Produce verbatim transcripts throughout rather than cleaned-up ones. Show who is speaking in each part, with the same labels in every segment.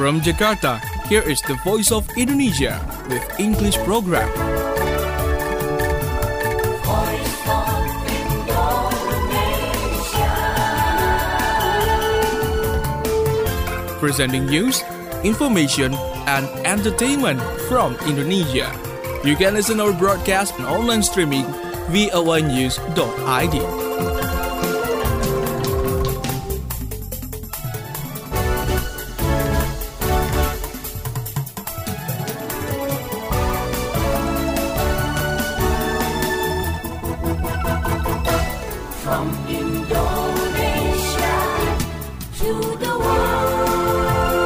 Speaker 1: From Jakarta, here is the Voice of Indonesia with English program.
Speaker 2: Voice of Indonesia.
Speaker 1: Presenting news, information, and entertainment from Indonesia. You can listen our broadcast and online streaming v o a news dot i d.
Speaker 2: From Indonesia to the world.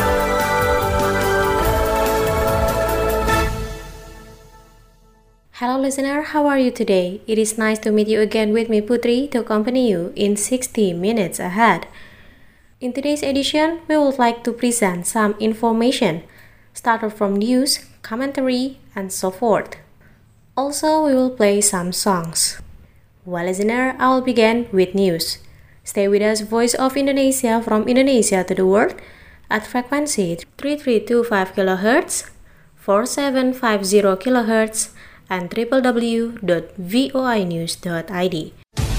Speaker 3: Hello listener, how are you today? It is nice to meet you again with me Putri to accompany you in sixty minutes ahead. In today's edition, we would like to present some information, started from news, commentary, and so forth. Also, we will play some songs. Well listener, I will begin with news. Stay with us, Voice of Indonesia from Indonesia to the world at frequency three three two five kilohertz, four seven five zero kilohertz, and w w w dot voi news dot i d.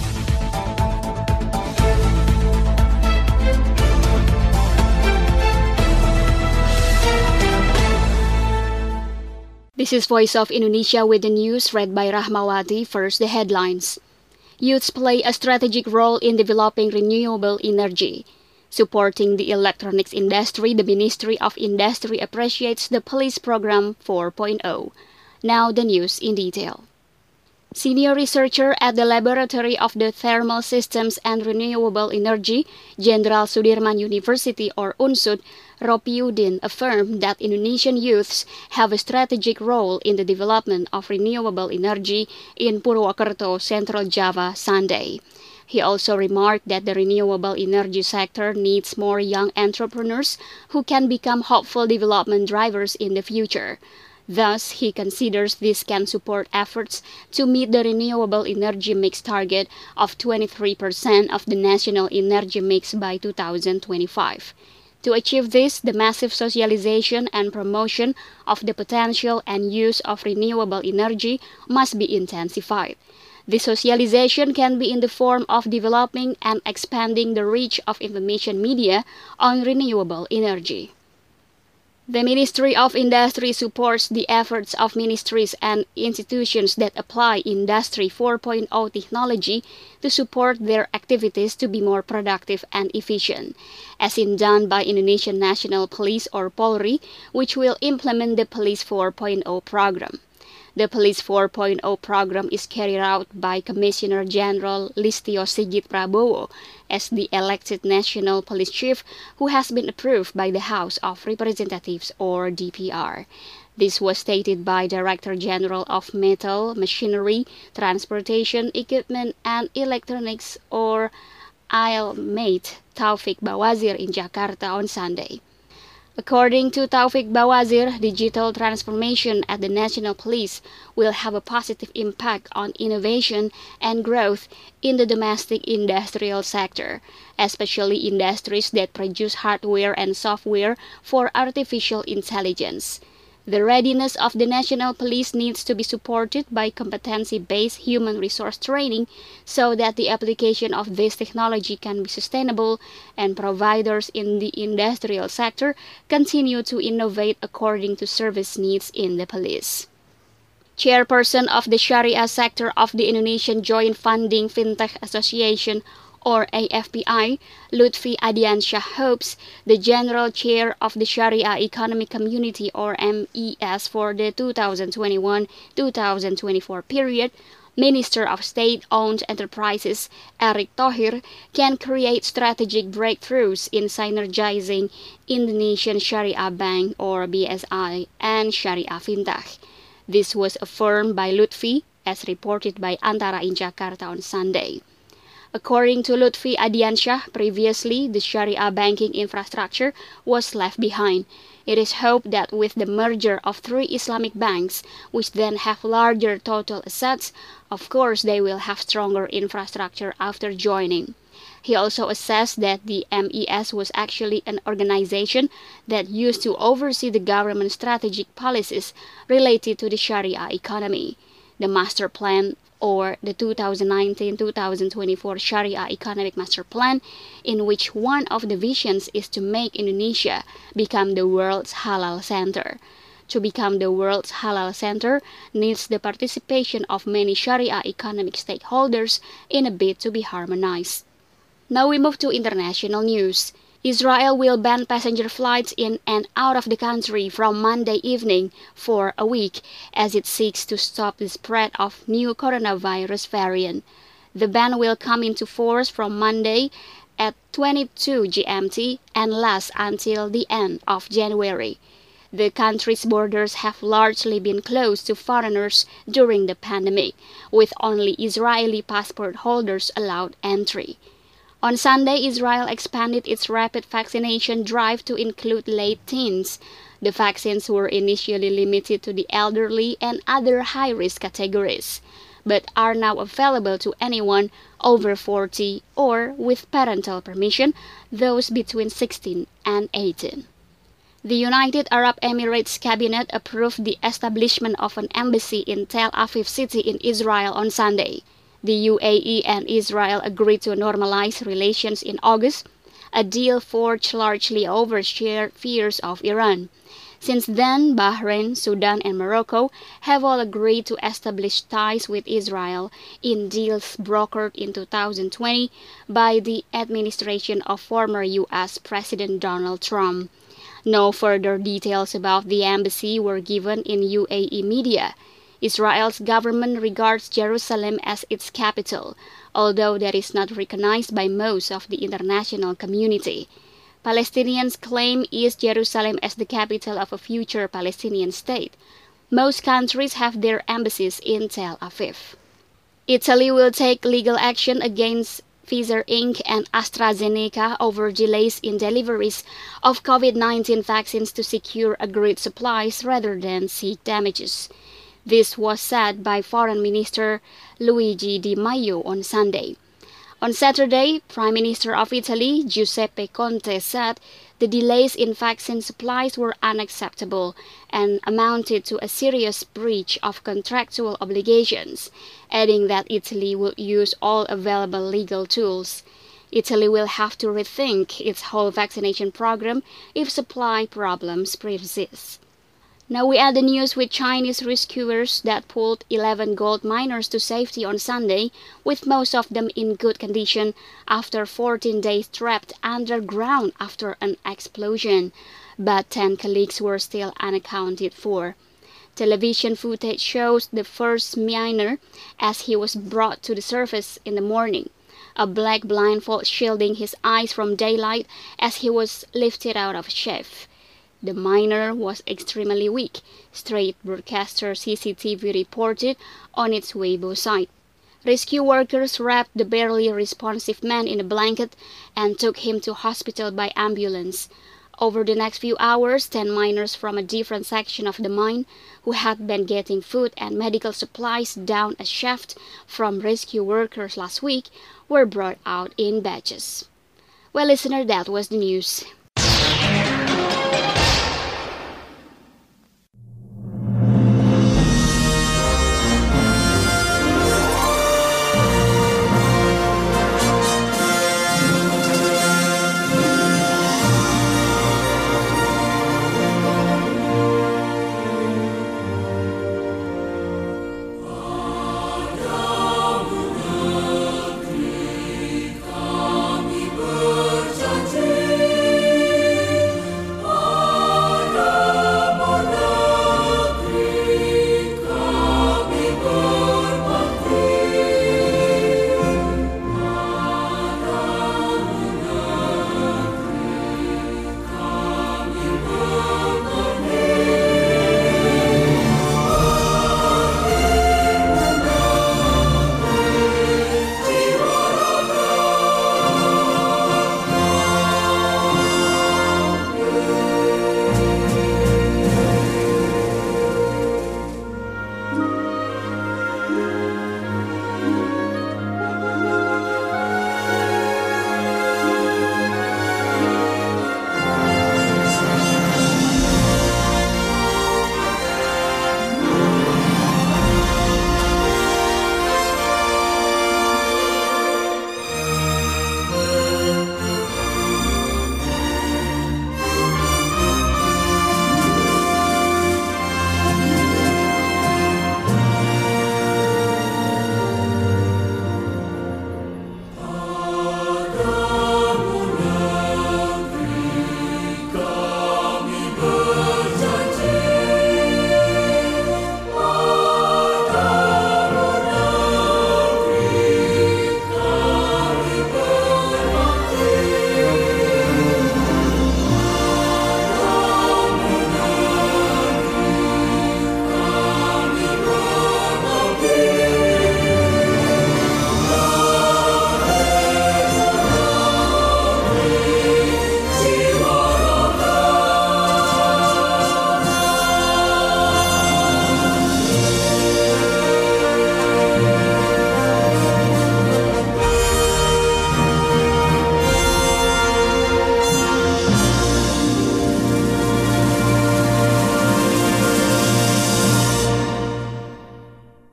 Speaker 4: This is Voice of Indonesia with the news read by Rahmawati. First, the headlines. Youths play a strategic role in developing renewable energy. Supporting the electronics industry, the Ministry of Industry appreciates the Police Program four point oh. Now the news in detail. Senior researcher at the Laboratory of the Thermal Systems and Renewable Energy, Jenderal Sudirman University or UNSUD, Ropiudin affirmed that Indonesian youths have a strategic role in the development of renewable energy in Purwokerto, Central Java, Sunday. He also remarked that the renewable energy sector needs more young entrepreneurs who can become hopeful development drivers in the future. Thus, he considers this can support efforts to meet the renewable energy mix target of twenty-three percent of the national energy mix by two thousand twenty-five. To achieve this, the massive socialization and promotion of the potential and use of renewable energy must be intensified. The socialization can be in the form of developing and expanding the reach of information media on renewable energy. The Ministry of Industry supports the efforts of ministries and institutions that apply Industry four point oh technology to support their activities to be more productive and efficient, as in done by Indonesian National Police or Polri, which will implement the Police four point oh program. The Police four point oh program is carried out by Commissioner General Listio Sigit Prabowo as the elected National Police Chief who has been approved by the House of Representatives or D P R. This was stated by Director General of Metal, Machinery, Transportation, Equipment and Electronics or I L M E T Taufik Bawazir in Jakarta on Sunday. According to Taufik Bawazir, digital transformation at the National Police will have a positive impact on innovation and growth in the domestic industrial sector, especially industries that produce hardware and software for artificial intelligence. The readiness of the National Police needs to be supported by competency-based human resource training so that the application of this technology can be sustainable and providers in the industrial sector continue to innovate according to service needs in the police. Chairperson of the Sharia sector of the Indonesian Joint Funding Fintech Association or A F P I, Lutfi Adiansyah hopes the General Chair of the Sharia Economic Community or M E S for the two thousand twenty-one to two thousand twenty-four period, Minister of State-Owned Enterprises Erick Thohir, can create strategic breakthroughs in synergizing Indonesian Sharia Bank or B S I and Sharia Fintech. This was affirmed by Lutfi, as reported by Antara in Jakarta on Sunday. According to Lutfi Adiansyah, previously the Sharia banking infrastructure was left behind. It is hoped that with the merger of three Islamic banks, which then have larger total assets, of course they will have stronger infrastructure after joining. He also assessed that the M E S was actually an organization that used to oversee the government strategic policies related to the Sharia economy. The master plan, or the two thousand nineteen to two thousand twenty-four Sharia Economic Master Plan, in which one of the visions is to make Indonesia become the world's halal center. To become the world's halal center needs the participation of many Sharia economic stakeholders in a bid to be harmonized. Now we move to international news. Israel will ban passenger flights in and out of the country from Monday evening for a week as it seeks to stop the spread of new coronavirus variant. The ban will come into force from Monday at twenty-two G M T and last until the end of January. The country's borders have largely been closed to foreigners during the pandemic, with only Israeli passport holders allowed entry. On Sunday, Israel expanded its rapid vaccination drive to include late teens. The vaccines were initially limited to the elderly and other high-risk categories, but are now available to anyone over forty or, with parental permission, those between sixteen and eighteen. The United Arab Emirates cabinet approved the establishment of an embassy in Tel Aviv city in Israel on Sunday. The U A E and Israel agreed to normalize relations in August, a deal forged largely over shared fears of Iran. Since then, Bahrain, Sudan, and Morocco have all agreed to establish ties with Israel in deals brokered in two thousand twenty by the administration of former U S President Donald Trump. No further details about the embassy were given in U A E media. Israel's government regards Jerusalem as its capital, although that is not recognized by most of the international community. Palestinians claim East Jerusalem as the capital of a future Palestinian state. Most countries have their embassies in Tel Aviv. Italy will take legal action against Pfizer Incorporated and AstraZeneca over delays in deliveries of COVID nineteen vaccines to secure agreed supplies rather than seek damages. This was said by Foreign Minister Luigi Di Maio on Sunday. On Saturday, Prime Minister of Italy, Giuseppe Conte, said the delays in vaccine supplies were unacceptable and amounted to a serious breach of contractual obligations, adding that Italy will use all available legal tools. Italy will have to rethink its whole vaccination program if supply problems persist. Now we add the news with Chinese rescuers that pulled eleven gold miners to safety on Sunday, with most of them in good condition after fourteen days trapped underground after an explosion. But ten colleagues were still unaccounted for. Television footage shows the first miner as he was brought to the surface in the morning, a black blindfold shielding his eyes from daylight as he was lifted out of a chef. The miner was extremely weak, Strait Broadcaster C C T V reported on its Weibo site. Rescue workers wrapped the barely responsive man in a blanket and took him to hospital by ambulance. Over the next few hours, ten miners from a different section of the mine, who had been getting food and medical supplies down a shaft from rescue workers last week, were brought out in batches. Well, listener, that was the news.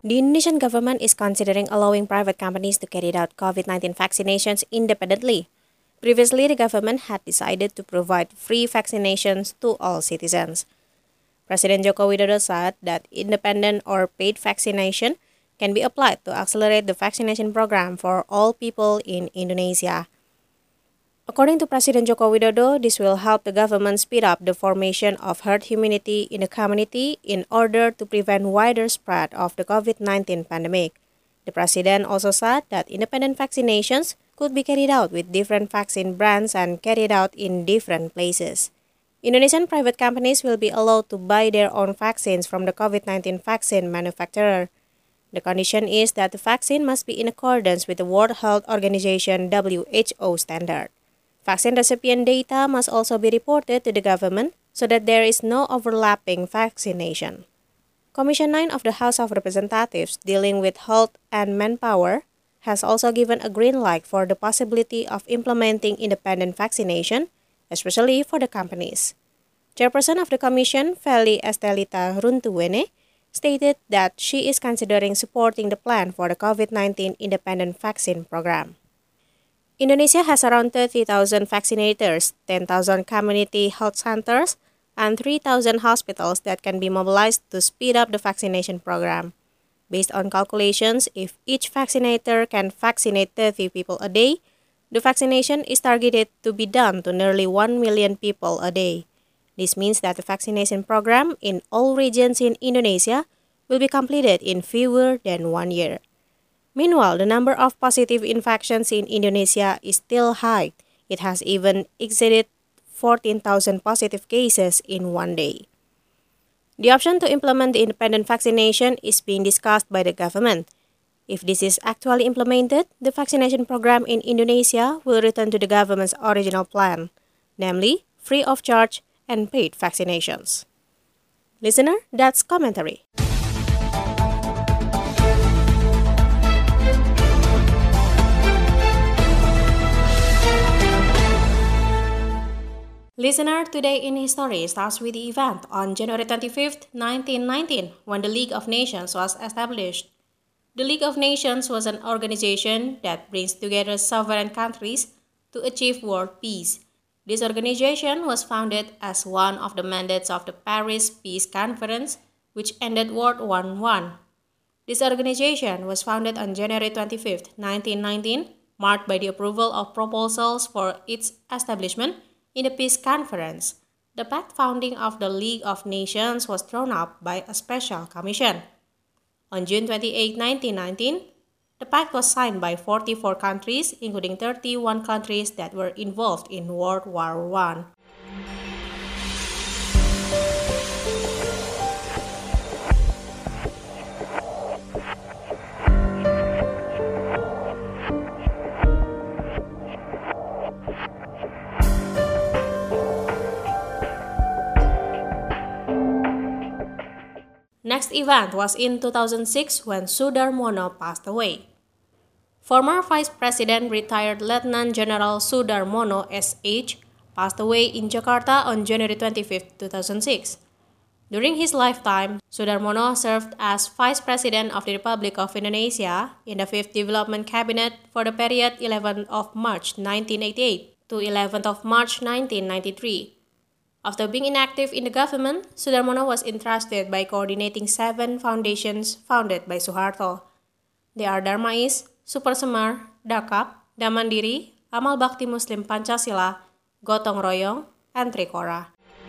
Speaker 3: The Indonesian government is considering allowing private companies to carry out COVID nineteen vaccinations independently. Previously, the government had decided to provide free vaccinations to all citizens. President Joko Widodo said that independent or paid vaccination can be applied to accelerate the vaccination program for all people in Indonesia. According to President Joko Widodo, this will help the government speed up the formation of herd immunity in the community in order to prevent wider spread of the COVID nineteen pandemic. The president also said that independent vaccinations could be carried out with different vaccine brands and carried out in different places. Indonesian private companies will be allowed to buy their own vaccines from the COVID nineteen vaccine manufacturer. The condition is that the vaccine must be in accordance with the World Health Organization W H O standard. Vaccine recipient data must also be reported to the government so that there is no overlapping vaccination. Commission nine of the House of Representatives dealing with health and manpower has also given a green light for the possibility of implementing independent vaccination, especially for the companies. Chairperson of the Commission, Feli Estelita Runtuwene, stated that she is considering supporting the plan for the COVID nineteen independent vaccine program. Indonesia has around thirty thousand vaccinators, ten thousand community health centers, and three thousand hospitals that can be mobilized to speed up the vaccination program. Based on calculations, if each vaccinator can vaccinate thirty people a day, the vaccination is targeted to be done to nearly one million people a day. This means that the vaccination program in all regions in Indonesia will be completed in fewer than one year. Meanwhile, the number of positive infections in Indonesia is still high. It has even exceeded fourteen thousand positive cases in one day. The option to implement the independent vaccination is being discussed by the government. If this is actually implemented, the vaccination program in Indonesia will return to the government's original plan, namely free of charge and paid vaccinations. Listener, that's commentary. Listener, today in history starts with the event on January twenty-fifth, nineteen nineteen, when the League of Nations was established. The League of Nations was an organization that brings together sovereign countries to achieve world peace. This organization was founded as one of the mandates of the Paris Peace Conference, which ended World War One. This organization was founded on January twenty-fifth, nineteen nineteen, marked by the approval of proposals for its establishment in the Peace Conference. The pact founding of the League of Nations was drawn up by a special commission. On June twenty-eighth, nineteen nineteen, the pact was signed by forty-four countries, including thirty-one countries that were involved in World War One. Next event was in two thousand six when Sudarmono passed away. Former Vice President retired Lieutenant General Sudarmono S H passed away in Jakarta on January twenty-fifth, two thousand six. During his lifetime, Sudarmono served as Vice President of the Republic of Indonesia in the fifth Development Cabinet for the period eleventh of March nineteen eighty-eight to eleventh of March nineteen ninety-three. After being inactive in the government, Sudarmono was entrusted by coordinating seven foundations founded by Suharto. They are Darmais, Super Semar, Dakap, Damandiri, Amal Bakti Muslim Pancasila, Gotong Royong, and Trikora.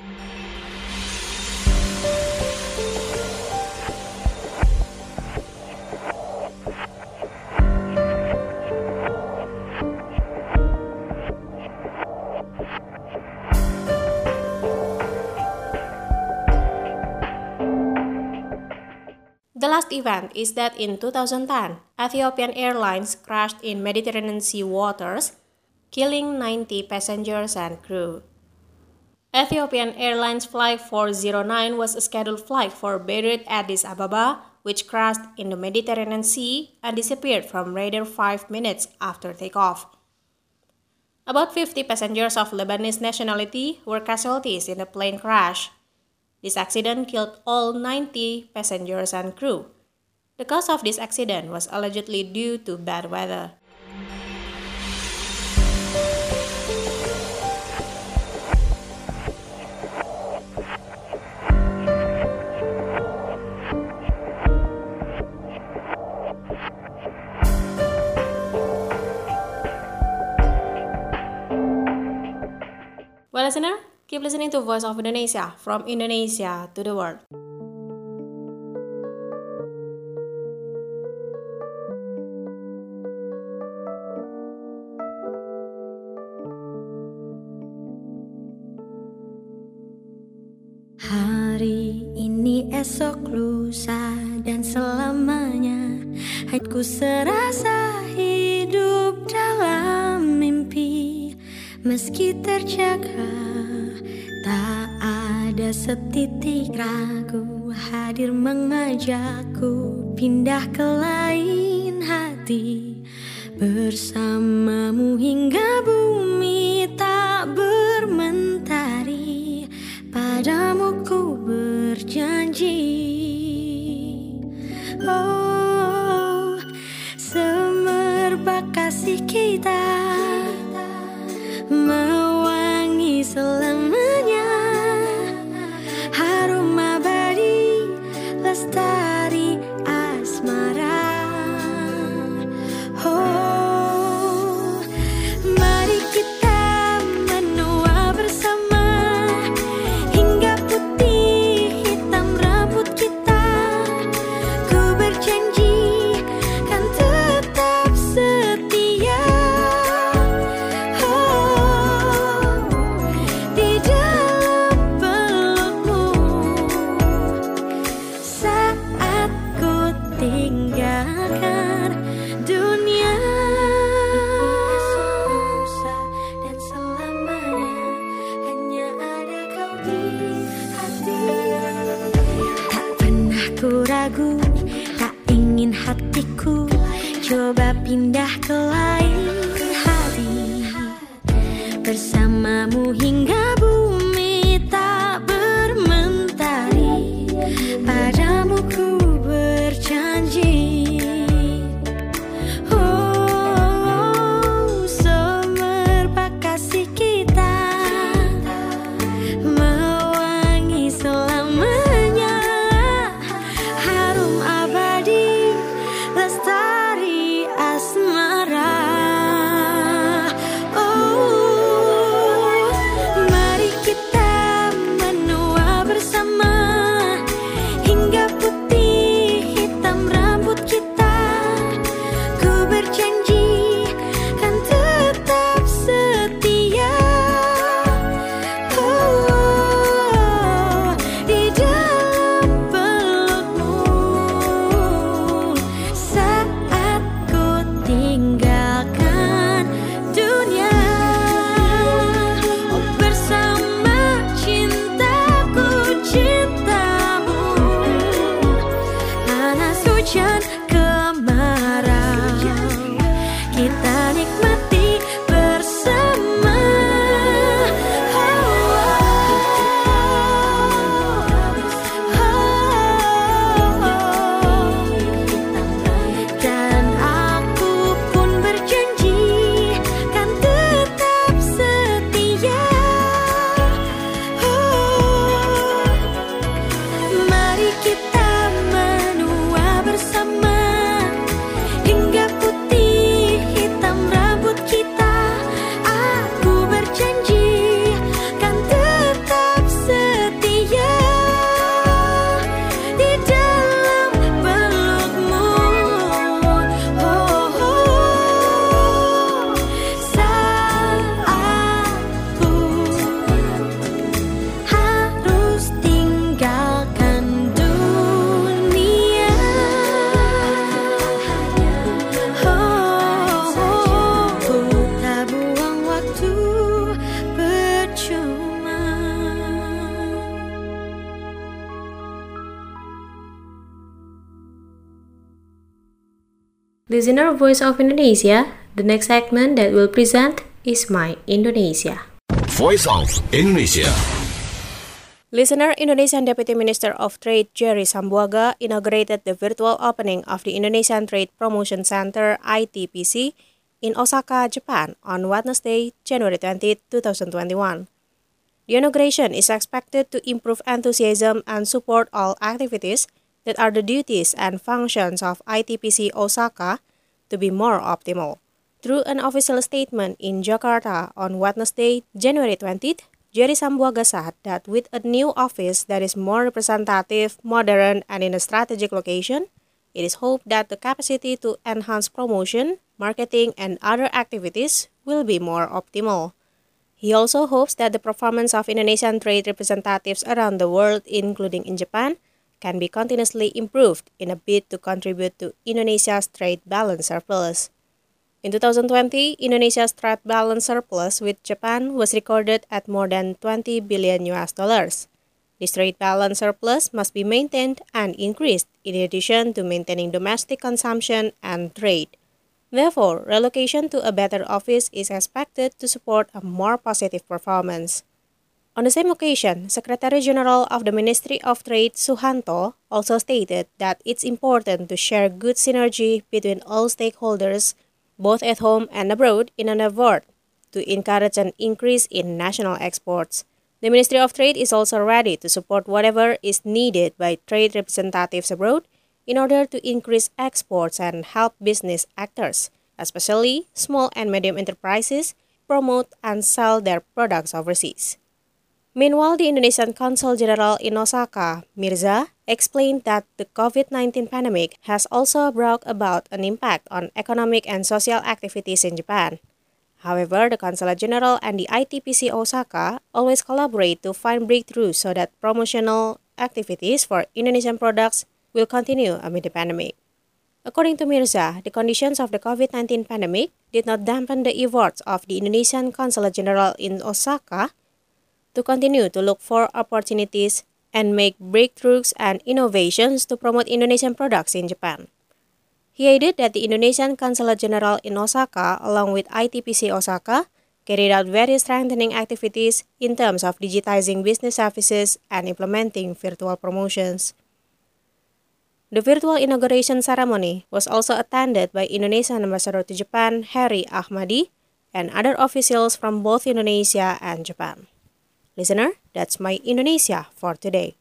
Speaker 3: The last event is that in two thousand ten, Ethiopian Airlines crashed in Mediterranean Sea waters, killing ninety passengers and crew. Ethiopian Airlines Flight four oh nine was a scheduled flight for Beirut Addis Ababa, which crashed in the Mediterranean Sea and disappeared from radar five minutes after takeoff. About fifty passengers of Lebanese nationality were casualties in the plane crash. This accident killed all ninety passengers and crew. The cause of this accident was allegedly due to bad weather. Well, listener, keep listening to Voice of Indonesia, from Indonesia to the world.
Speaker 5: Hari ini, esok, lusa, dan selamanya hatiku serasa hidup dalam mimpi. Meski terjaga, tak ada setitik ragu, hadir mengajakku pindah ke lain hati. Bersamamu hingga bumi tak bermentari, padamu ku berjanji. Oh, semerbak kasih kita mewangi selamanya, harum abadi lestari asmara. Oh, mari kita menua bersama hingga putih hitam rambut kita. Ku berjanji kan tetap setia. Tinggalkan dunia dan selamanya hanya ada kau di hati. Tak pernah ku ragu, tak ingin hatiku coba pindah ke lain hati. Bersamamu hingga bumi tak bermentari, padamu ku berjanji. Oh, semerbak kasih kita mewangi selamanya, harum abadi lestari asmara. Oh, mari kita menua bersama hingga putih hitam rambut kita. Ku berjanji kan tetap setia. Oh, di dalam pelukmu saat ku tinggalkan dunia. Oh, bersama cintaku cintamu, panas hujan kemarau, kita nikmati bersama. Oh, oh, oh. Dan aku pun berjanji kan tetap setia. Oh, mari kita menua bersama hingga putih hitam rambut kita. Aku berjanji kan tetap setia di dalam pelukmu. Oh, oh, saat aku harus tinggalkan dunia. Oh, ku tak buang waktu percuma.
Speaker 3: Listener Voice of Indonesia, the next segment that we'll present is My Indonesia.
Speaker 6: Voice of Indonesia.
Speaker 3: Listener, Indonesian Deputy Minister of Trade Jerry Sambuaga inaugurated the virtual opening of the Indonesian Trade Promotion Center I T P C in Osaka, Japan on Wednesday, January twentieth, twenty twenty-one. The inauguration is expected to improve enthusiasm and support all activities that are the duties and functions of I T P C Osaka to be more optimal. Through an official statement in Jakarta on Wednesday, January twentieth, Jerry Sambuaga said that with a new office that is more representative, modern, and in a strategic location, it is hoped that the capacity to enhance promotion, marketing, and other activities will be more optimal. He also hopes that the performance of Indonesian trade representatives around the world, including in Japan, can be continuously improved in a bid to contribute to Indonesia's trade balance surplus. In two thousand twenty, Indonesia's trade balance surplus with Japan was recorded at more than twenty billion U S dollars. This trade balance surplus must be maintained and increased in addition to maintaining domestic consumption and trade. Therefore, relocation to a better office is expected to support a more positive performance. On the same occasion, Secretary General of the Ministry of Trade Suhanto also stated that it's important to share good synergy between all stakeholders both at home and abroad in an effort to encourage an increase in national exports. The Ministry of Trade is also ready to support whatever is needed by trade representatives abroad in order to increase exports and help business actors, especially small and medium enterprises, promote and sell their products overseas. Meanwhile, the Indonesian Consul General in Osaka, Mirza, explained that the COVID nineteen pandemic has also brought about an impact on economic and social activities in Japan. However, the Consulate General and the I T P C Osaka always collaborate to find breakthroughs so that promotional activities for Indonesian products will continue amid the pandemic. According to Mirza, the conditions of the COVID nineteen pandemic did not dampen the efforts of the Indonesian Consulate General in Osaka to continue to look for opportunities and make breakthroughs and innovations to promote Indonesian products in Japan. He added that the Indonesian Consulate General in Osaka, along with I T P C Osaka, carried out various strengthening activities in terms of digitizing business services and implementing virtual promotions. The virtual inauguration ceremony was also attended by Indonesian Ambassador to Japan, Harry Ahmadi, and other officials from both Indonesia and Japan. Listener, that's my Indonesia for today.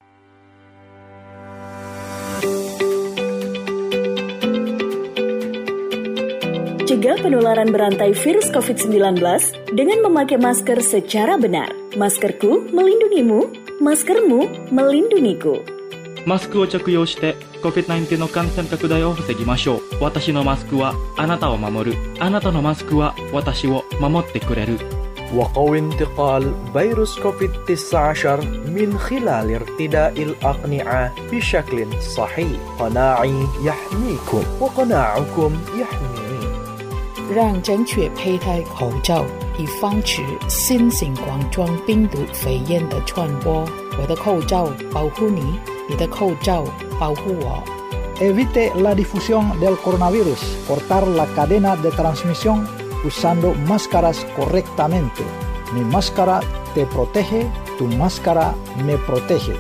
Speaker 6: Cegah penularan berantai virus covid sembilan belas dengan memakai masker secara benar. Maskerku melindungimu, maskermu melindungiku.
Speaker 7: マスクを着用して コビッドナインティーン の感染拡大を防ぎましょう。私のマスクはあなたを守る。あなたのマスクは私を守ってくれる。
Speaker 8: وقوي انتقال فيروس كوفيد تسعة عشر من خلال ارتداء الأقنعة بشكل صحيح. قناعي يحميكم وقناعكم يحميني.
Speaker 9: 让正确佩戴口罩，以防止新型冠状病毒肺炎的传播。我的口罩保护你，你的口罩保护我。
Speaker 10: Evite la difusión del coronavirus. Cortar la cadena de transmisión usando máscaras correctamente. Mi máscara te protege, tu máscara me protege.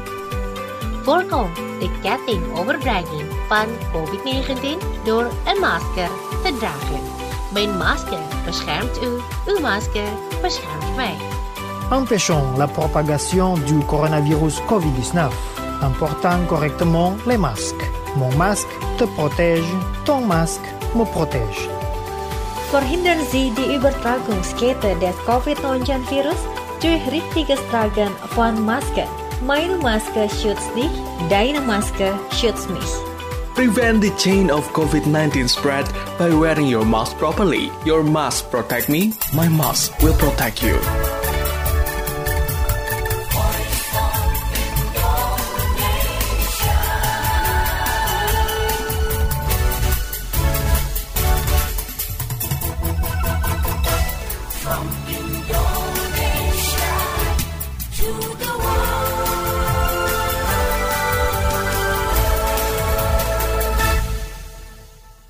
Speaker 11: Voorkom de ketting overbrenging van covid negentien door een masker te dragen. Mijn masker beschermt u, uw masker beschermt mij.
Speaker 12: Empêchons la propagation du coronavirus covid dix-neuf en portant correctement les masques. Mon masque te protège, ton masque me protège.
Speaker 5: Verhindern Sie die Übertragungskette des covid neunzehn Virus durch richtiges Tragen von Maske. Meine Maske schützt dich, deine Maske schützt mich.
Speaker 1: Prevent the chain of covid nineteen spread by wearing your mask properly. Your mask protect me, my mask will protect you.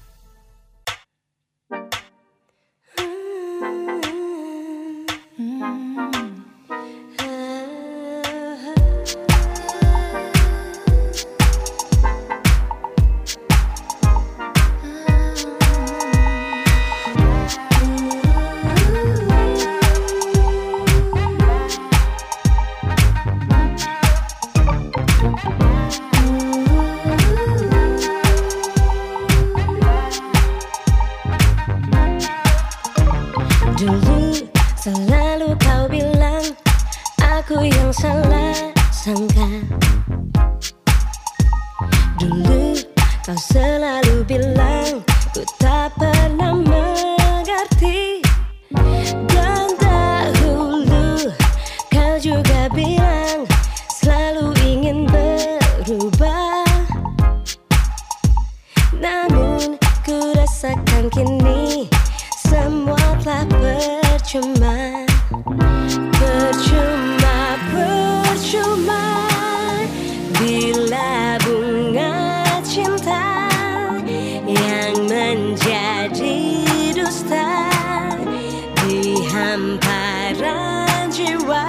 Speaker 5: Mm-hmm.
Speaker 13: Namun ku rasakan kini semua telah percuma. Percuma, percuma bila bunga cinta yang menjadi dusta di hamparan jiwa.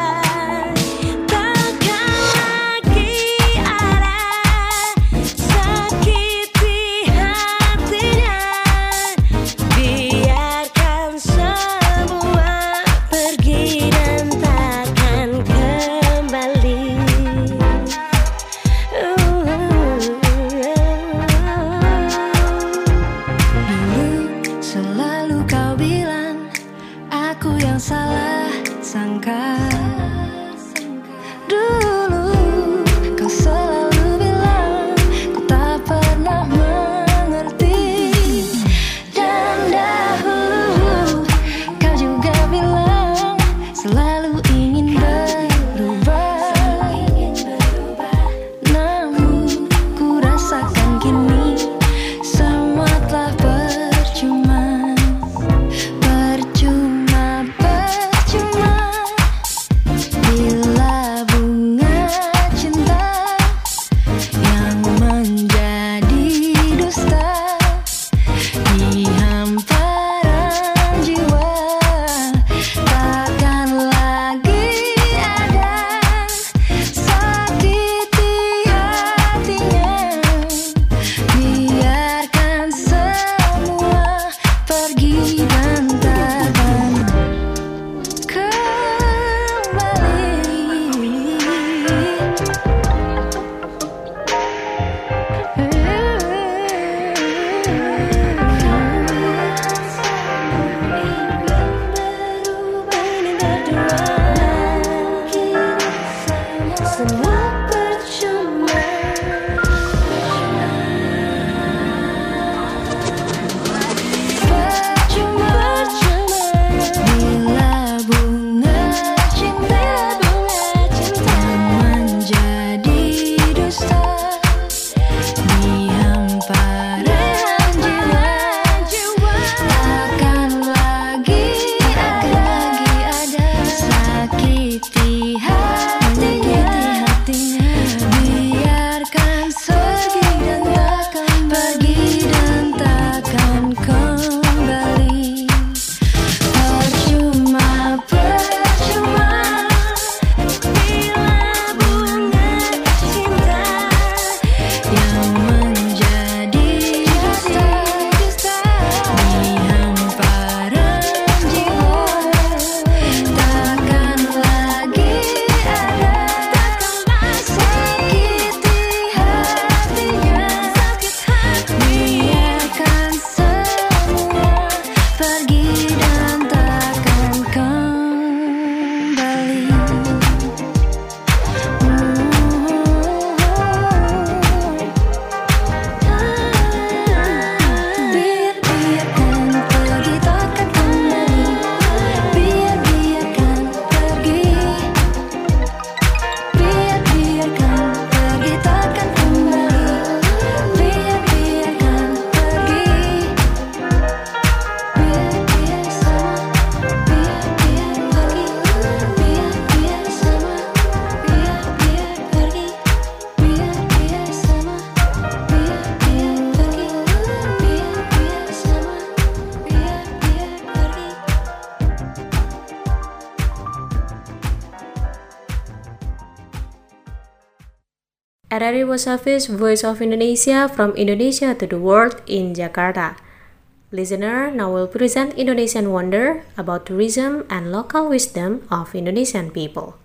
Speaker 3: R R I World Service, Voice of Indonesia, from Indonesia to the world in Jakarta. Listener, now will present Indonesian Wonder about tourism and local wisdom of Indonesian people.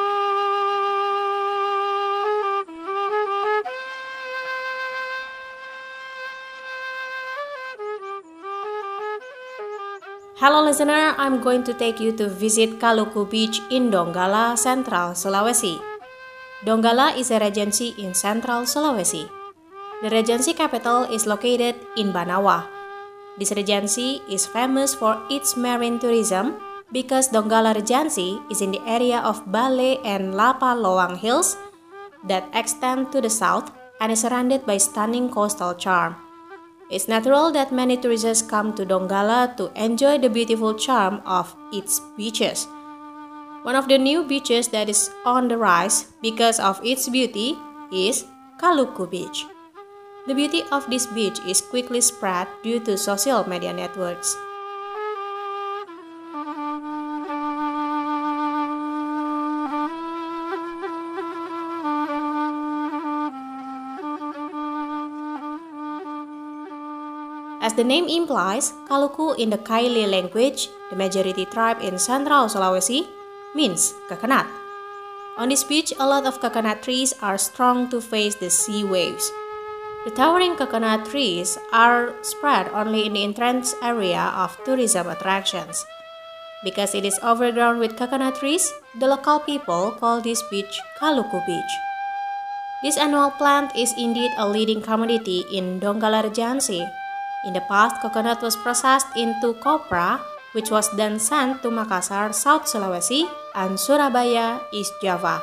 Speaker 3: Hello listener, I'm going to take you to visit Kaluku Beach in Donggala, Central Sulawesi. Donggala is a regency in Central Sulawesi. The regency capital is located in Banawa. This regency is famous for its marine tourism because Donggala Regency is in the area of Bale and Lapa Loang Hills that extend to the south and is surrounded by stunning coastal charm. It's natural that many tourists come to Donggala to enjoy the beautiful charm of its beaches. One of the new beaches that is on the rise because of its beauty is Kaluku Beach. The beauty of this beach is quickly spread due to social media networks. As the name implies, Kaluku in the Kaili language, the majority tribe in Central Sulawesi, means coconut. On this beach, a lot of coconut trees are strong to face the sea waves. The towering coconut trees are spread only in the entrance area of tourism attractions. Because it is overgrown with coconut trees, the local people call this beach Kaluku Beach. This annual plant is indeed a leading commodity in Donggala Regency. In the past, coconut was processed into copra, which was then sent to Makassar, South Sulawesi, and Surabaya, East Java.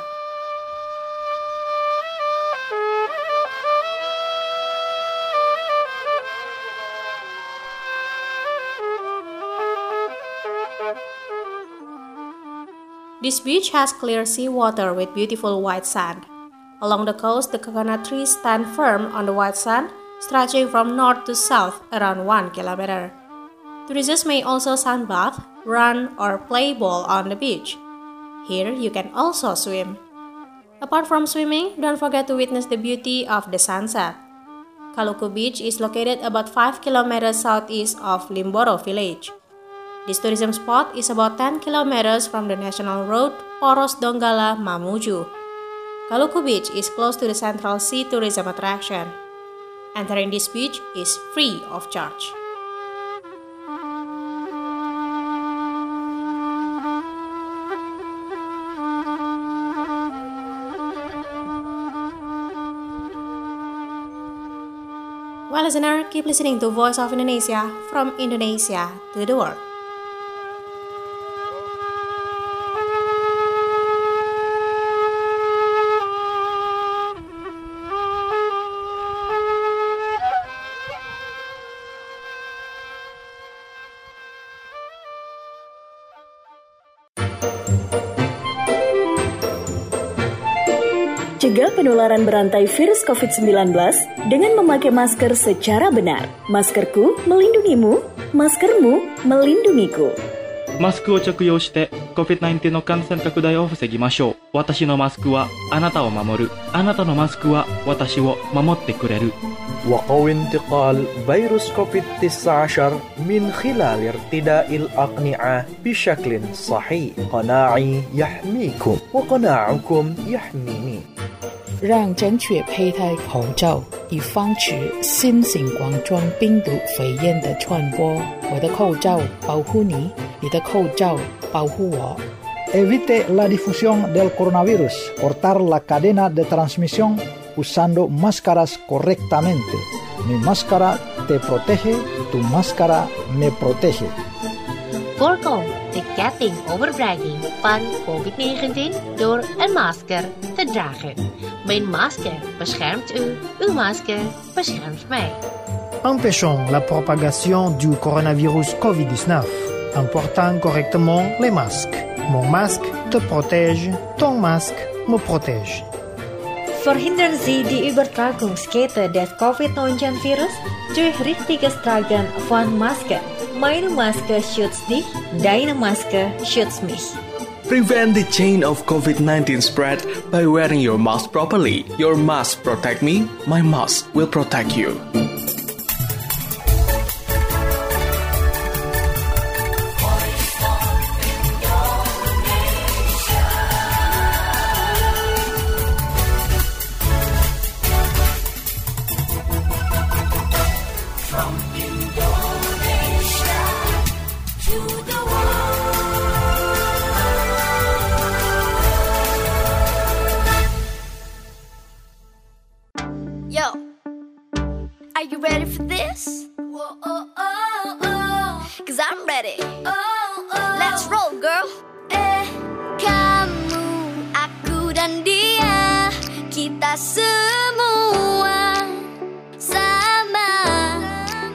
Speaker 3: This beach has clear seawater with beautiful white sand. Along the coast, the coconut trees stand firm on the white sand, stretching from north to south around one kilometer. Tourists may also sunbathe, run, or play ball on the beach. Here, you can also swim. Apart from swimming, don't forget to witness the beauty of the sunset. Kaluku Beach is located about five kilometers southeast of Limboro village. This tourism spot is about ten kilometers from the national road Poros Donggala Mamuju. Kaluku Beach is close to the Central Sea tourism attraction. Entering this beach is free of charge. Well, listener, keep listening to Voice of Indonesia from Indonesia to the world.
Speaker 6: Cegah penularan berantai virus covid sembilan belas dengan memakai masker secara benar. Maskerku melindungimu, maskermu melindungiku.
Speaker 7: マスクを着用して コビッドナインティーン の感染拡大を防ぎましょう。私のマスクはあなたを守る。あなたのマスクは私を守ってくれる。
Speaker 8: وقو انتقال فيروس كوفيد تسعة عشر من خلال ارتداء الأقنعة بشكل صحيح. قناعي يحميكم وقناعكم يحميني.
Speaker 9: 让正确佩戴口罩，以防止新型冠状病毒肺炎的传播。我的口罩保护你，你的口罩保护我。
Speaker 10: Evite la difusión del coronavirus. Cortar la cadena de transmisión usando máscaras correctamente. Mi máscara te protege, tu máscara me protege.
Speaker 11: Voorkom de ketting overdraging van covid negentien door een masker te dragen. Mijn masker beschermt u, uw masker beschermt mij.
Speaker 12: Empêchons la propagation du coronavirus covid dix-neuf en portant correctement les masques. Mon masque te protège, ton masque me protège.
Speaker 5: Verhindern Sie die Übertragungskette des covid neunzehn Virus durch richtiges Tragen von Masken. Meine Maske schützt dich, deine Maske schützt mich.
Speaker 1: Prevent the chain of covid nineteen spread by wearing your mask properly. Your mask protect me, my mask will protect you.
Speaker 14: Yo, are you ready for this? Whoa, oh, oh, oh. Cause I'm ready. Oh, oh. Let's roll, girl. Eh, kamu, aku dan dia, kita semua sama.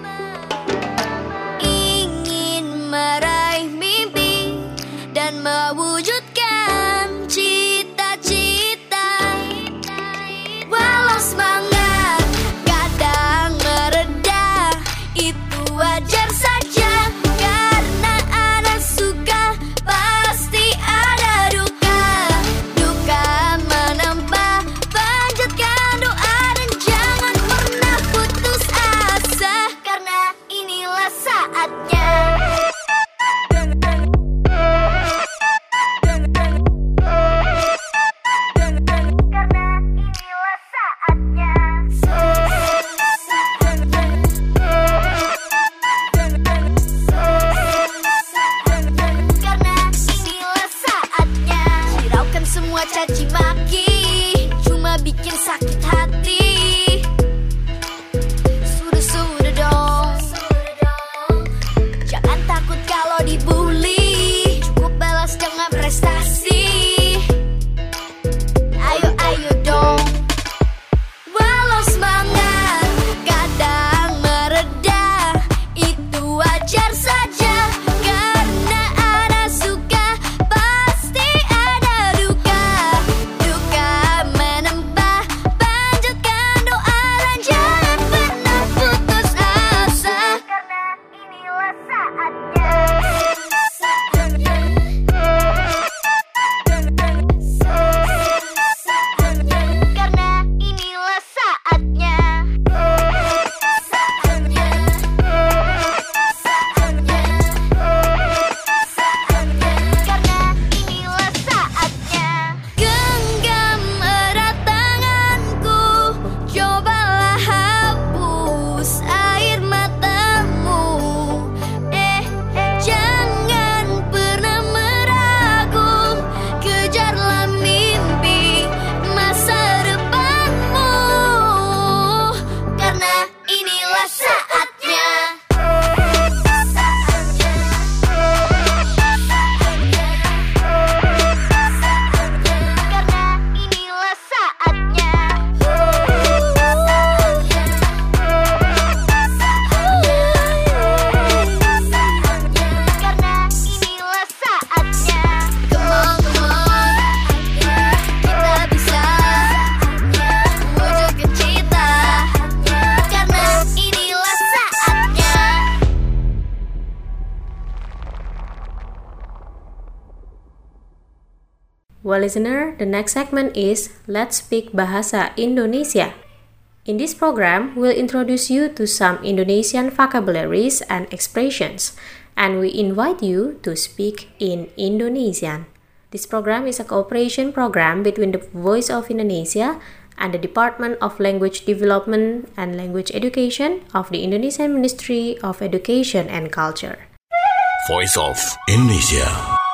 Speaker 3: Well, listener, the next segment is Let's Speak Bahasa Indonesia. In this program, we'll introduce you to some Indonesian vocabularies and expressions, and we invite you to speak in Indonesian. This program is a cooperation program between the Voice of Indonesia and the Department of Language Development and Language Education of the Indonesian Ministry of Education and Culture.
Speaker 15: Voice of Indonesia.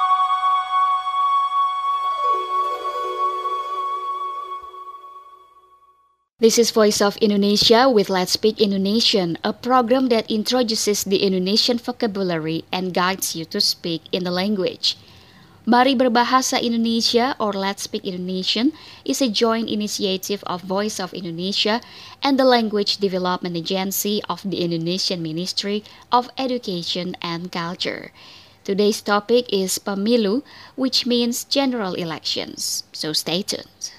Speaker 4: This is Voice of Indonesia with Let's Speak Indonesian, a program that introduces the Indonesian vocabulary and guides you to speak in the language. Mari Berbahasa Indonesia or Let's Speak Indonesian is a joint initiative of Voice of Indonesia and the Language Development Agency of the Indonesian Ministry of Education and Culture. Today's topic is Pemilu, which means general elections, so stay tuned.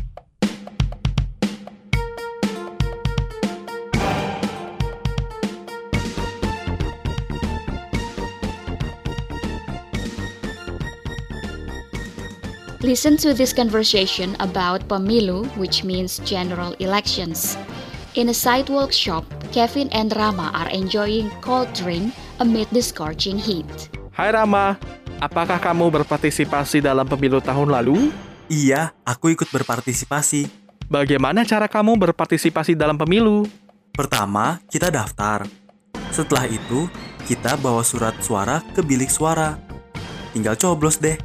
Speaker 4: Listen to this conversation about Pemilu, which means general elections. In a sidewalk shop, Kevin and Rama are enjoying cold drink amid the scorching heat.
Speaker 16: Hai Rama, apakah kamu berpartisipasi dalam pemilu tahun lalu?
Speaker 17: Iya, aku ikut berpartisipasi.
Speaker 16: Bagaimana cara kamu berpartisipasi dalam pemilu?
Speaker 17: Pertama, kita daftar. Setelah itu, kita bawa surat suara ke bilik suara. Tinggal coblos deh.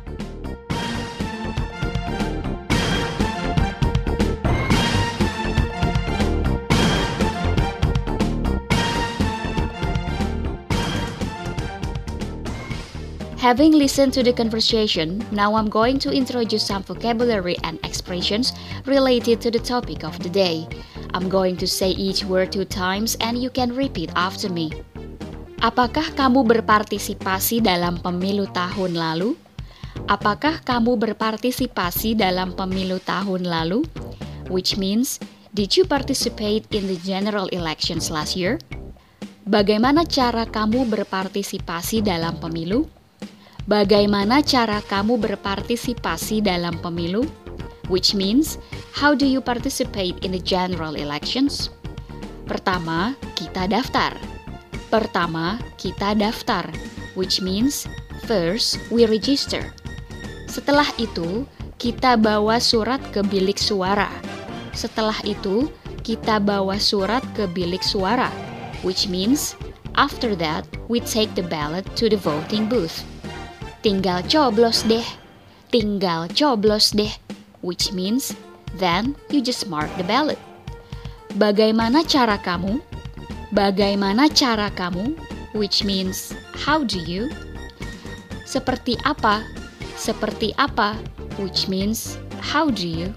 Speaker 4: Having listened to the conversation, now I'm going to introduce some vocabulary and expressions related to the topic of the day. I'm going to say each word two times and you can repeat after me. Apakah kamu berpartisipasi dalam pemilu tahun lalu? Apakah kamu berpartisipasi dalam pemilu tahun lalu? Which means, did you participate in the general elections last year? Bagaimana cara kamu berpartisipasi dalam pemilu? Bagaimana cara kamu berpartisipasi dalam pemilu? Which means, how do you participate in the general elections? Pertama, kita daftar. Pertama, kita daftar. Which means, first, we register. Setelah itu, kita bawa surat ke bilik suara. Setelah itu, kita bawa surat ke bilik suara. Which means, after that, we take the ballot to the voting booth. Tinggal coblos deh, tinggal coblos deh, which means, then you just mark the ballot. Bagaimana cara kamu? Bagaimana cara kamu? Which means, how do you? Seperti apa? Seperti apa? Which means, how do you?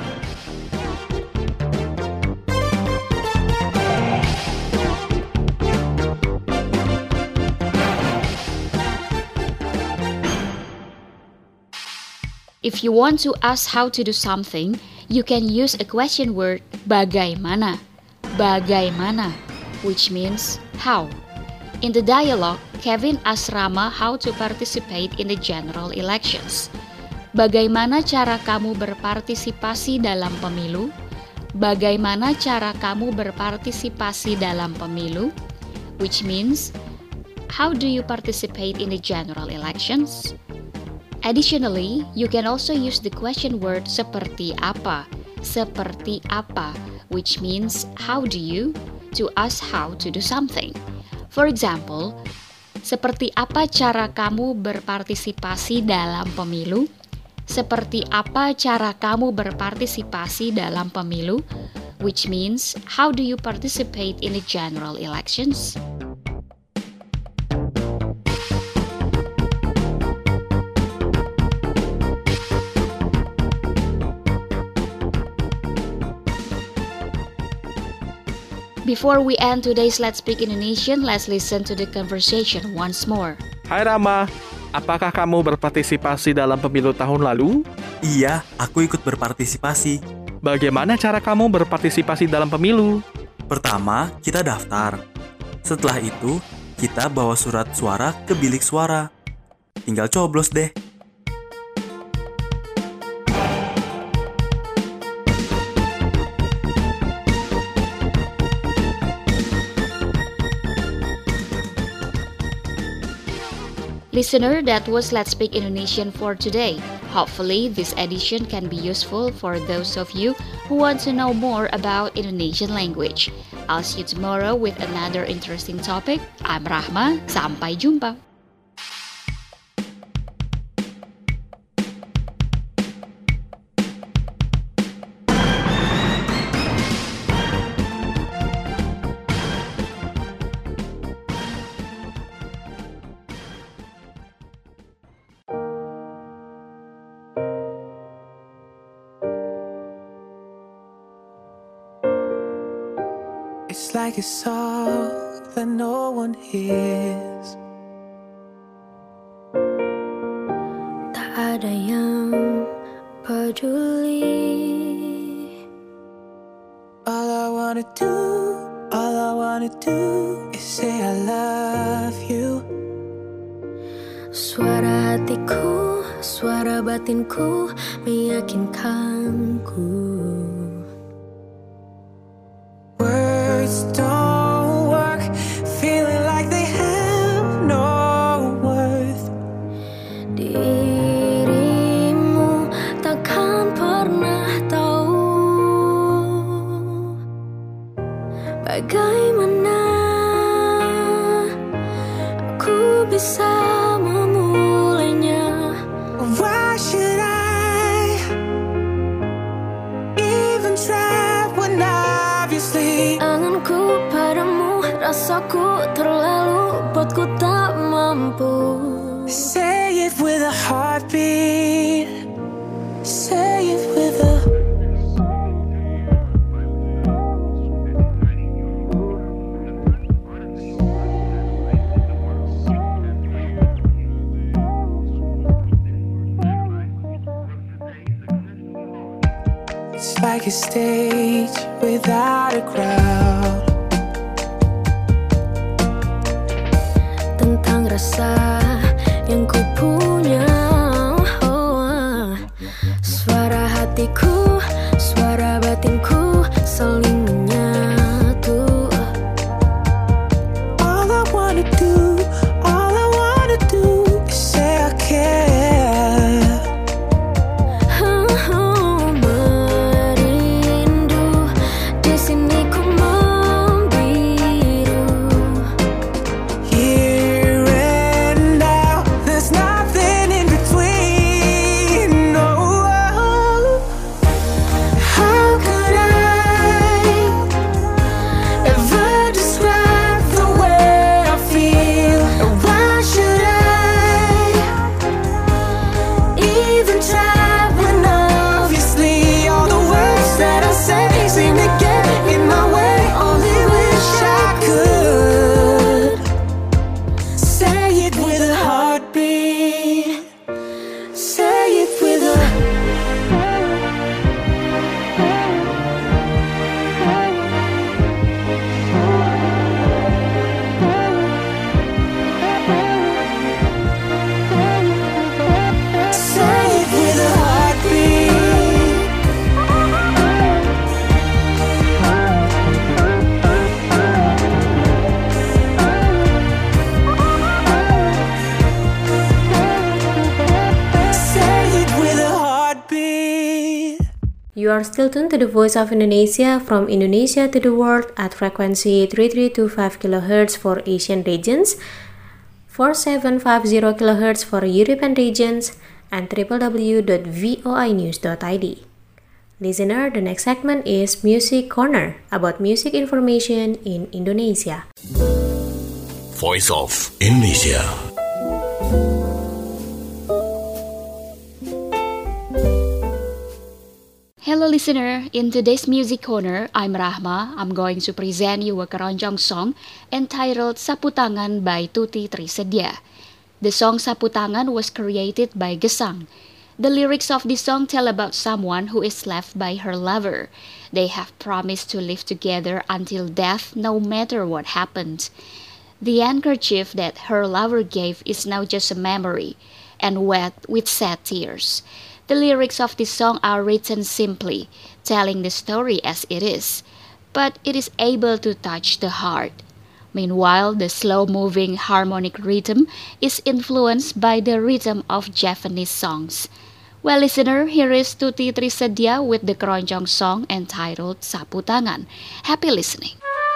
Speaker 4: If you want to ask how to do something, you can use a question word bagaimana. Bagaimana, which means how. In the dialogue, Kevin asked Rama how to participate in the general elections. Bagaimana cara kamu berpartisipasi dalam pemilu? Bagaimana cara kamu berpartisipasi dalam pemilu? Which means, how do you participate in the general elections? Additionally, you can also use the question word seperti apa, seperti apa, which means how do you, to ask how to do something. For example, seperti apa cara kamu berpartisipasi dalam pemilu? Seperti apa cara kamu berpartisipasi dalam pemilu? Which means, how do you participate in the general elections? Before we end today's Let's Speak Indonesian, let's listen to the conversation once more.
Speaker 16: Hai Rama, apakah kamu berpartisipasi dalam pemilu tahun lalu?
Speaker 17: Iya, aku ikut berpartisipasi.
Speaker 16: Bagaimana cara kamu berpartisipasi dalam pemilu?
Speaker 17: Pertama, kita daftar. Setelah itu, kita bawa surat suara ke bilik suara. Tinggal coblos deh.
Speaker 4: Listener, that was Let's Speak Indonesian for today. Hopefully, this edition can be useful for those of you who want to know more about Indonesian language. I'll see you tomorrow with another interesting topic. I'm Rahma. Sampai jumpa.
Speaker 18: It's like a song that no one hears.
Speaker 13: Tak ada yang peduli.
Speaker 18: All I wanna do, all I wanna do is say I love you.
Speaker 13: Suara hatiku, suara batinku meyakinkanku.
Speaker 18: Words don't work, feeling like they have no worth.
Speaker 13: Dirimu takkan pernah tahu bagaimana aku bisa memulainya.
Speaker 18: Why should I even try when obviously
Speaker 13: anganku padamu, rasaku terlalu buatku tak mampu.
Speaker 18: Say it with a heartbeat. Say it with a It's like a stage without a crowd.
Speaker 13: Tentang rasa yang ku punya, oh, suara hatiku, suara batinku saling menyatu.
Speaker 18: All I wanna do, all I wanna do is say I care.
Speaker 3: You are still tuned to the Voice of Indonesia from Indonesia to the world at frequency three three two five kilohertz for Asian regions, four seven five zero kilohertz for European regions, and w w w dot voi news dot i d. Listener, the next segment is Music Corner, about music information in Indonesia.
Speaker 15: Voice of Indonesia.
Speaker 4: Hello listener, in today's Music Corner, I'm Rahma. I'm going to present you a keroncong song entitled Sapu Tangan by Tuti Trisedia. The song Sapu Tangan was created by Gesang. The lyrics of this song tell about someone who is left by her lover. They have promised to live together until death, no matter what happens. The handkerchief that her lover gave is now just a memory and wet with sad tears. The lyrics of this song are written simply, telling the story as it is, but it is able to touch the heart. Meanwhile, the slow-moving harmonic rhythm is influenced by the rhythm of Javanese songs. Well, listener, here is Tuti Trisedia with the keroncong song entitled Sapu Tangan. Happy listening.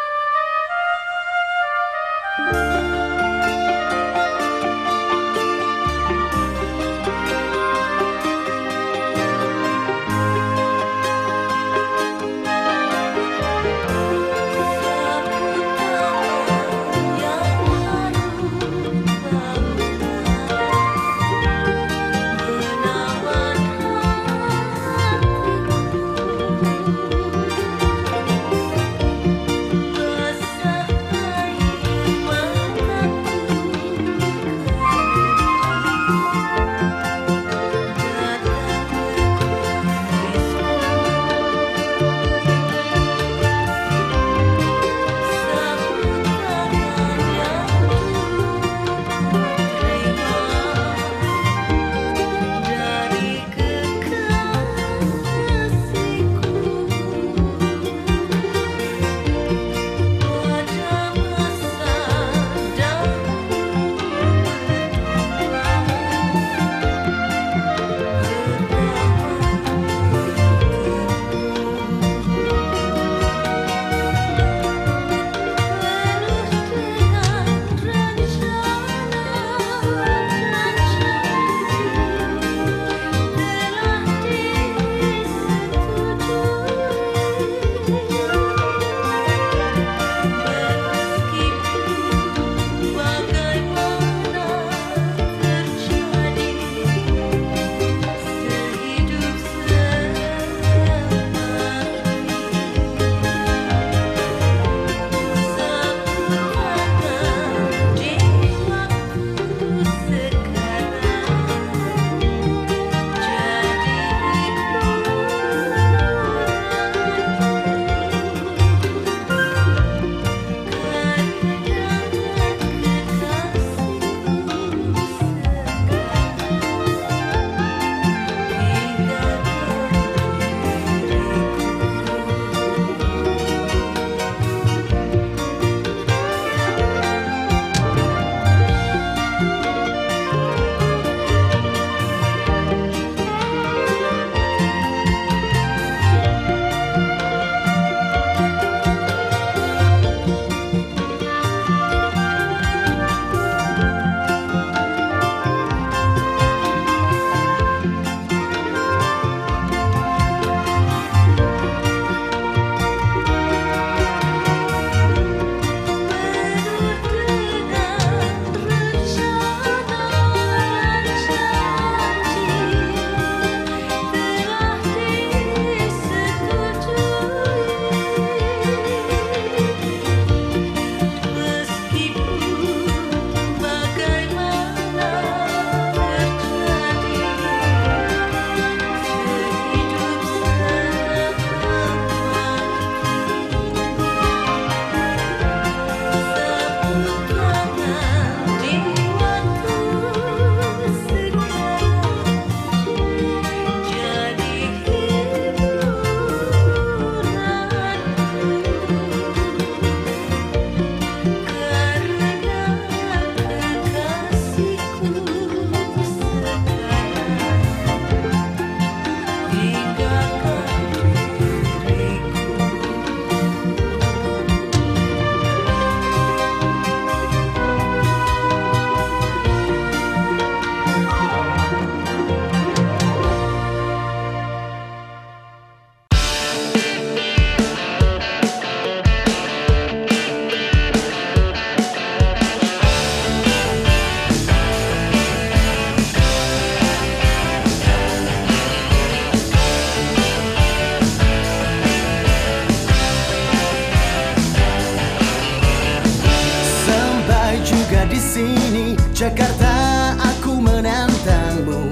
Speaker 19: Jakarta, aku menantangmu.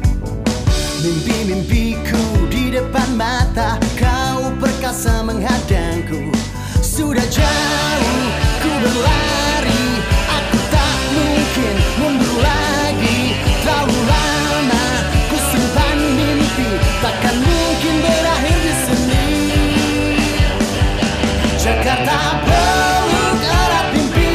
Speaker 19: Mimpi-mimpiku di depan mata, kau perkasa menghadangku. Sudah jauh ku berlari, aku tak mungkin mundur lagi. Terlalu lama ku simpan mimpi, takkan mungkin berakhir di sini. Jakarta, peluk erat mimpi.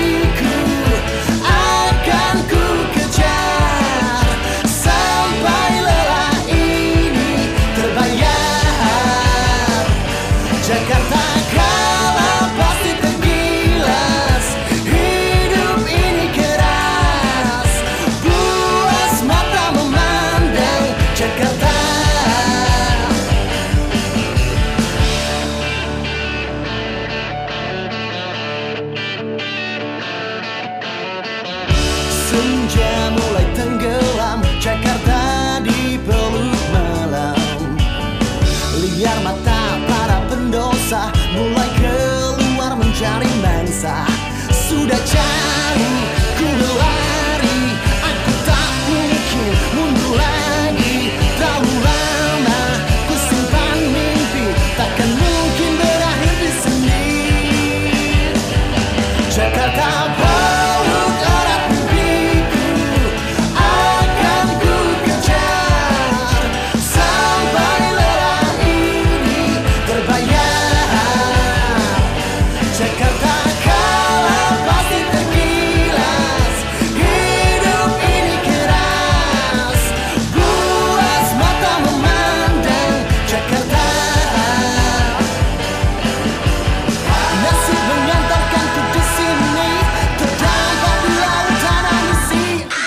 Speaker 19: Senja mulai tenggelam, Jakarta dipeluk malam. Liar mata para pendosa mulai keluar mencari mangsa. Sudah jauh ku berlari, aku tak mungkin mundur lagi. Terlalu lama ku simpan mimpi, takkan mungkin berakhir di sini. Jakarta peluk erat mimpiku, akan ku kejar sampai lelah ini terbayar. Jakarta kala pasti tergilas, hidup ini keras, buas mata memandang Jakarta. Nasib mengantarkanku di sini, terdampar di lautan amisi.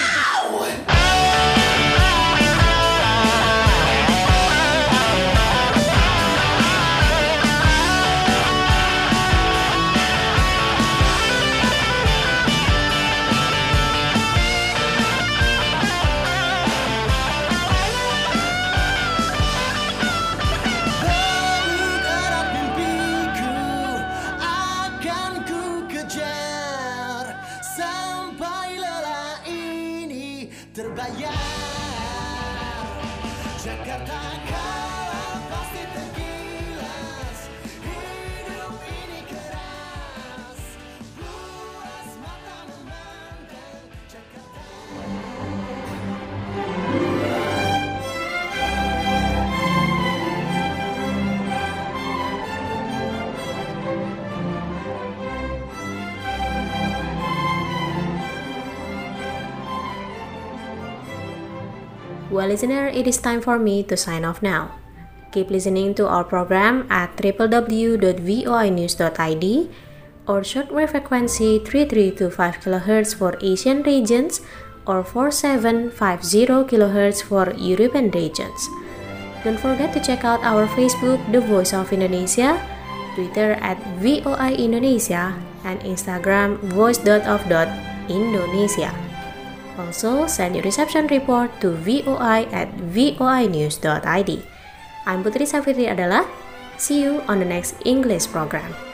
Speaker 19: Peluk erat mimpiku, akan ku kejar sampai lelah ini terbayar. Jakarta kala pasti tergilas, hidup ini keras, buas mata memandang Jakarta.
Speaker 3: Well, listener, it is time for me to sign off now. Keep listening to our program at w w w dot voi news dot i d or shortwave frequency three three two five kilohertz for Asian regions or four seven five zero kilohertz for European regions. Don't forget to check out our Facebook, The Voice of Indonesia, Twitter at V O I Indonesia, and Instagram voice dot of dot indonesia. Also, send your reception report to voi at voi news dot i d. I'm Putri Safitri Adalah. See you on the next English program.